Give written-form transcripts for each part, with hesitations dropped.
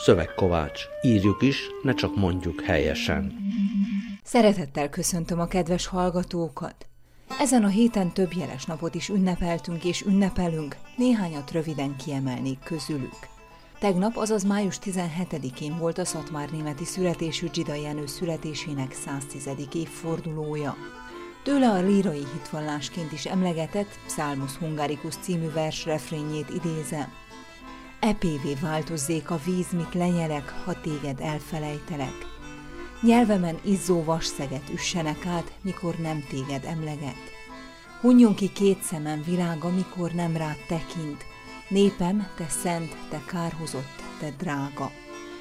Szövegkovács. Írjuk is, ne csak mondjuk helyesen. Szeretettel köszöntöm a kedves hallgatókat! Ezen a héten több jeles napot is ünnepeltünk és ünnepelünk, néhányat röviden kiemelnék közülük. Tegnap, azaz május 17-én volt a szatmárnémeti születésű Dzsida Jenő születésének 110. évfordulója. Tőle a lírai hitvallásként is emlegetett Psalmus Hungaricus című vers refrénjét idézem. Epévé változzék a víz, mit lenyelek, ha téged elfelejtelek. Nyelvemen izzó vasszeget üssenek át, mikor nem téged emleget. Hunjon ki két szemem világa, mikor nem rád tekint. Népem, te szent, te kárhozott, te drága.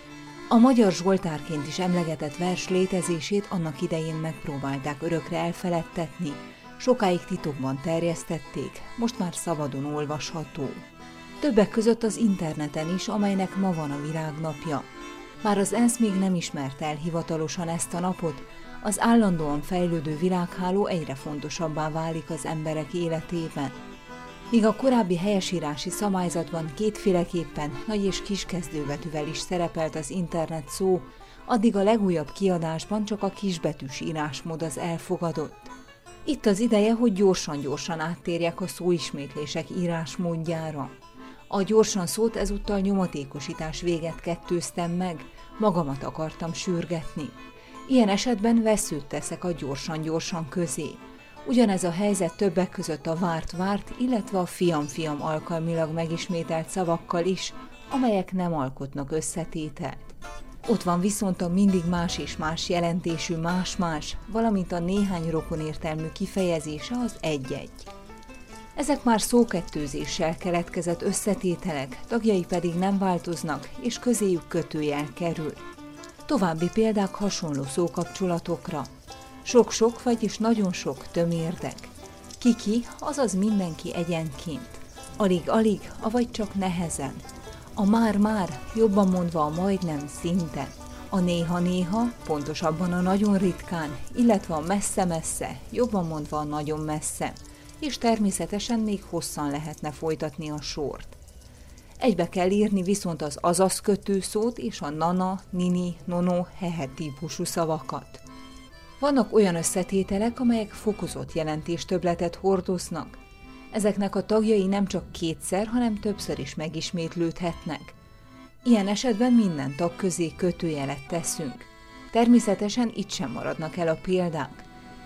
A magyar zsoltárként is emlegetett vers létezését annak idején megpróbálták örökre elfeledtetni, sokáig titokban terjesztették, most már szabadon olvasható. Többek között az interneten is, amelynek ma van a világnapja. Bár az ENSZ még nem ismerte el hivatalosan ezt a napot, az állandóan fejlődő világháló egyre fontosabbá válik az emberek életében. Míg a korábbi helyesírási szabályzatban kétféleképpen nagy és kis kezdőbetűvel is szerepelt az internet szó, addig a legújabb kiadásban csak a kisbetűs írásmód az elfogadott. Itt az ideje, hogy gyorsan áttérjek a szóismétlések írásmódjára. A gyorsan szót ezúttal nyomatékosítás véget kettőztem meg, magamat akartam sürgetni. Ilyen esetben vesszőt teszek a gyorsan közé. Ugyanez a helyzet többek között a várt, illetve a fiam alkalmilag megismételt szavakkal is, amelyek nem alkotnak összetételt. Ott van viszont a mindig más és más jelentésű más, valamint a néhány rokonértelmű kifejezése az egy-egy. Ezek már szókettőzéssel keletkezett összetételek, tagjai pedig nem változnak, és közéjük kötőjel kerül. További példák hasonló szókapcsolatokra. Sok-sok, vagyis nagyon sok tömérdek. Kiki, azaz mindenki egyenként. Alig-alig, avagy csak nehezen. A már-már, jobban mondva a majdnem szinte. A néha-néha, pontosabban a nagyon ritkán, illetve a messze-messze, jobban mondva a nagyon messze. És természetesen még hosszan lehetne folytatni a sort. Egybe kell írni viszont az azaz kötőszót és a nana, nini, nono, hehe típusú szavakat. Vannak olyan összetételek, amelyek fokozott jelentéstöbbletet hordoznak. Ezeknek a tagjai nem csak kétszer, hanem többször is megismétlődhetnek. Ilyen esetben minden tag közé kötőjelet teszünk. Természetesen itt sem maradnak el a példák.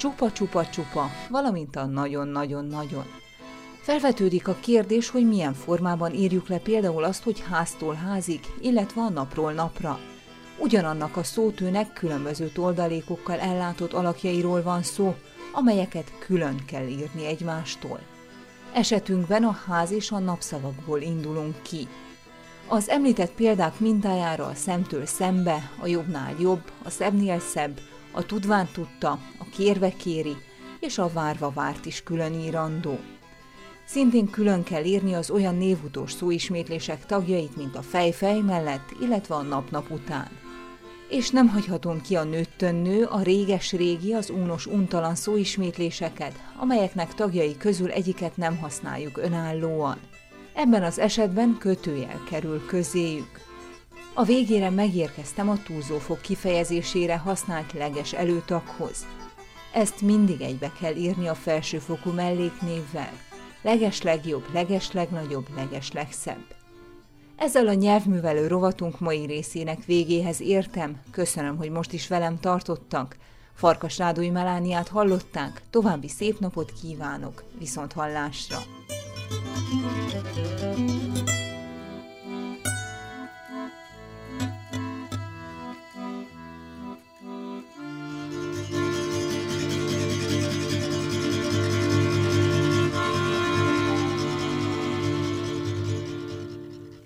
Csupa, valamint a nagyon. Felvetődik a kérdés, hogy milyen formában írjuk le például azt, hogy háztól házig, illetve a napról napra. Ugyanannak a szótőnek különböző toldalékokkal ellátott alakjairól van szó, amelyeket külön kell írni egymástól. Esetünkben a ház és a napszavakból indulunk ki. Az említett példák mintájára a szemtől szembe, a jobbnál jobb, a szebbnél szebb, a tudván tudta, a kérve kéri, és a várva várt is külön írandó. Szintén külön kell írni az olyan névutós szóismétlések tagjait, mint a fej mellett, illetve a nap után. És nem hagyhatom ki a nőttön-nő, a réges-régi, az untalan szóismétléseket, amelyeknek tagjai közül egyiket nem használjuk önállóan. Ebben az esetben kötőjel kerül közéjük. A végére megérkeztem a túlzófok kifejezésére használt leges előtaghoz. Ezt mindig egybe kell írni a felsőfokú melléknévvel. Legeslegjobb, legeslegnagyobb, legeslegszebb. Ezzel a nyelvművelő rovatunk mai részének végéhez értem. Köszönöm, hogy most is velem tartottak. Farkas Rádói Melániát hallották, további szép napot kívánok, viszonthallásra!